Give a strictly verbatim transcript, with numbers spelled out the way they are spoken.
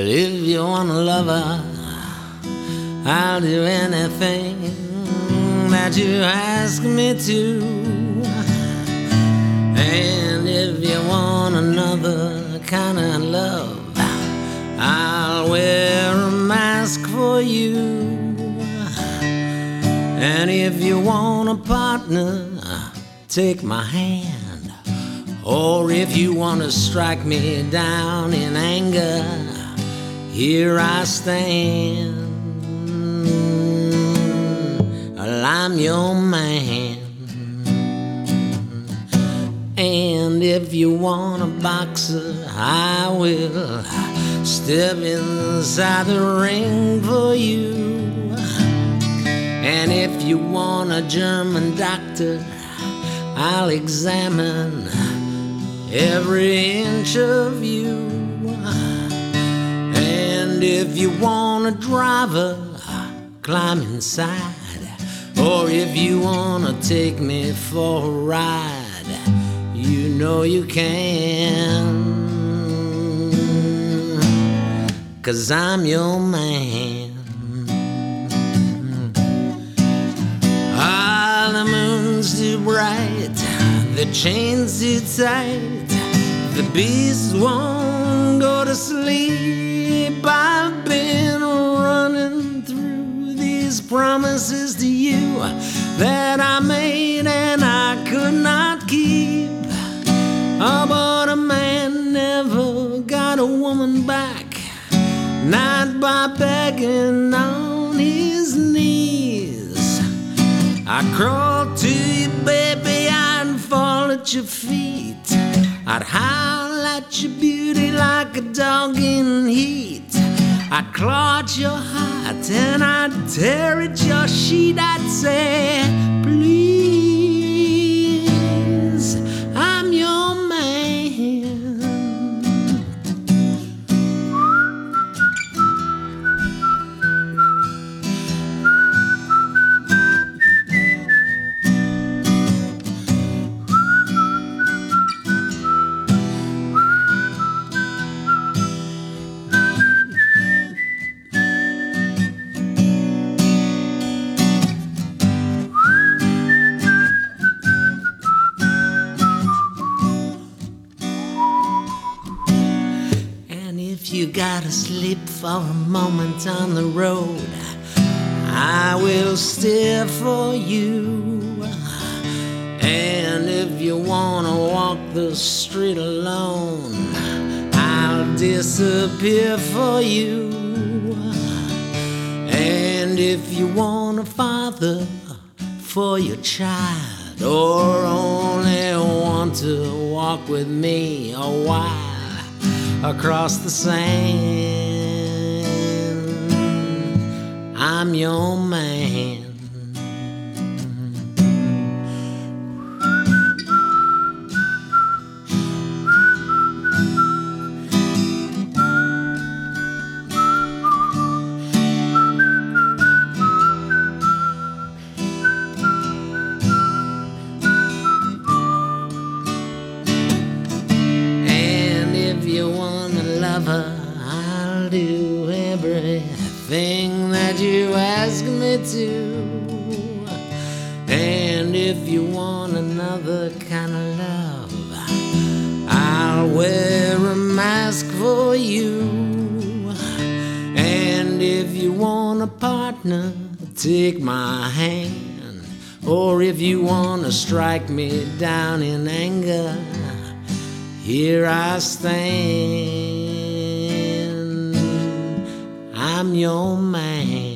Well, if you want a lover, I'll do anything that you ask me to. And if you want another kind of love, I'll wear a mask for you. And if you want a partner, take my hand. Or if you want to strike me down in anger, here I stand. Well, I'm your man. And if you want a boxer, I will step inside the ring for you. And if you want a German doctor, I'll examine every inch of you. And if you want a driver, climb inside. Or if you want to take me for a ride, you know you can. 'Cause I'm your man. Ah, the moon's too bright, the chain's too tight, the beast won't go to sleep. I've been running through these promises to you that I made and I could not keep. Oh, but a man never got a woman back, not by begging on his knees. I'd crawl to you, baby, I'd fall at your feet. I'd howl at your beauty like a dog in heat. I'd claw at your heart and I'd tear at your sheet. I'd say, please, I'm your man. If you gotta sleep for a moment on the road, I will steer for you. And if you wanna walk the street alone, I'll disappear for you. And if you want a father for your child, or only want to walk with me a while across the sand, I'm your man. I'll do everything that you ask me to. And if you want another kind of love, I'll wear a mask for you. And if you want a partner, take my hand. Or if you want to strike me down in anger, here I stand. I'm your man.